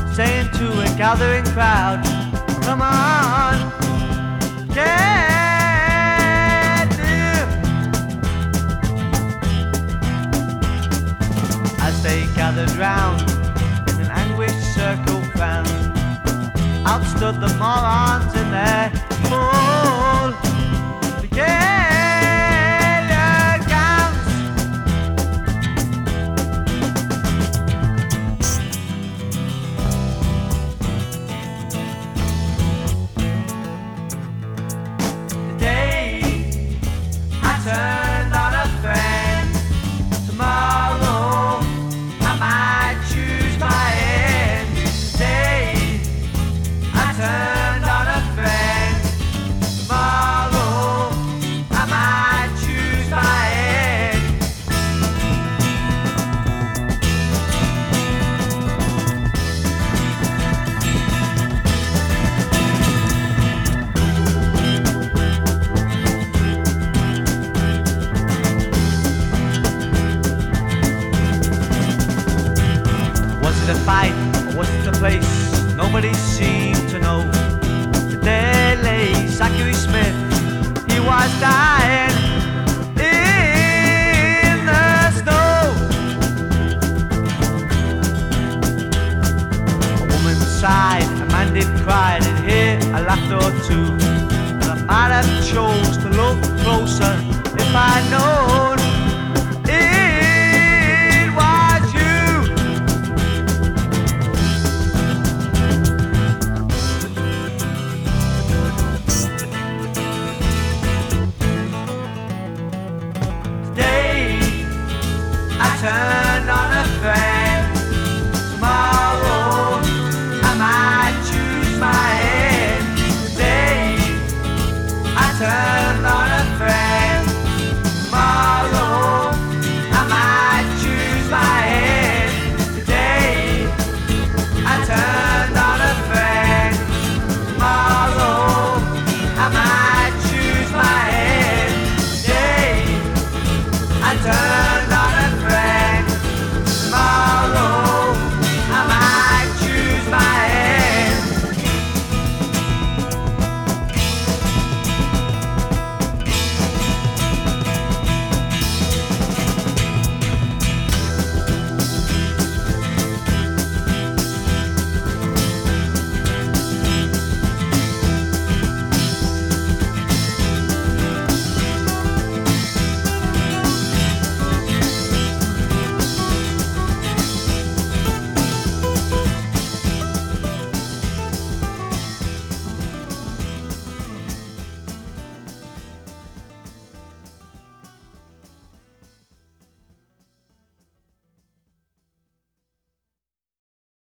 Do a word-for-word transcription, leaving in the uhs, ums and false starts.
saying to a gathering crowd, come on, get in. As they gathered round in an anguished circle found, out stood the morons in their full regalia gowns. Today I turned on a friend. Tomorrow I might choose my end. Today I turned on a friend. Tomorrow I might choose my end. Was it a fight or was it a place? Nobody seemed to know. There lay Zachary Smith, he was dying in the snow. A woman sighed, a man did cry, did hear a laughter or two. And I might have chose to look closer if I know